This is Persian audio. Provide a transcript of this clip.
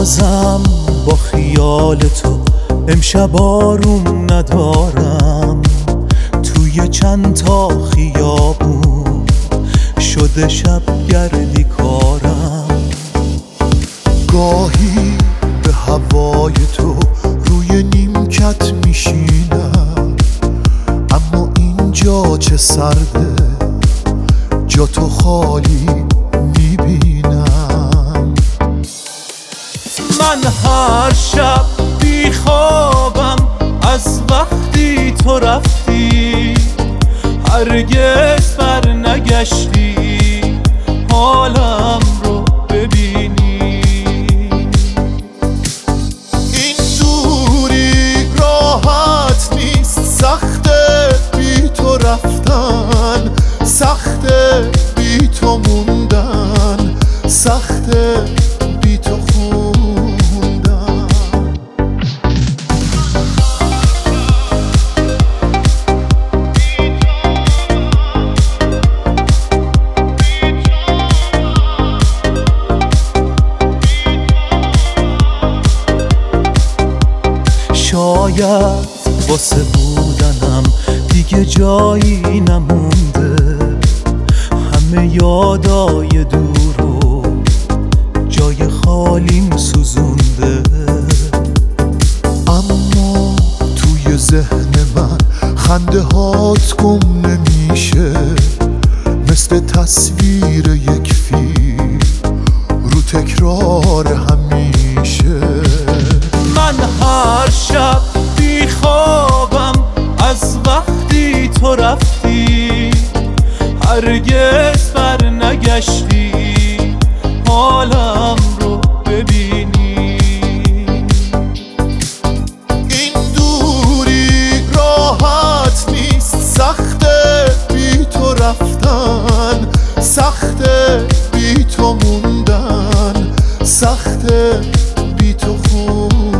بازم با خیال تو امشب آروم ندارم. توی چند تا خیابون شده شب گردی کارم. گاهی به هوای تو روی نیمکت میشینم، اما اینجا چه سرده، جا تو خالی میبینم. من هر شب بیخوابم از وقتی تو رفتی، هرگز بر نگشتی حالم رو ببینی. این دوری راحت نیست، سخته بی تو رفتن، سخته بی تو موندن، سخته بی تو خوندن. شاید واسه بودنم دیگه جایی نمونده، همه یادای دور و جای خالیم سوزونده. اما توی ذهن من خنده هات گم نمیشه، مثل تصویر یک فیلم رو تکرار همیشه. من هر شب بیخوابم از وقتی تو رفتی، هرگز بر نگشتی حالم رو ببینی. این دوری راحت نیست، سخته بی تو رفتن، سخته بی تو موندن، سخته بی تو خوندن.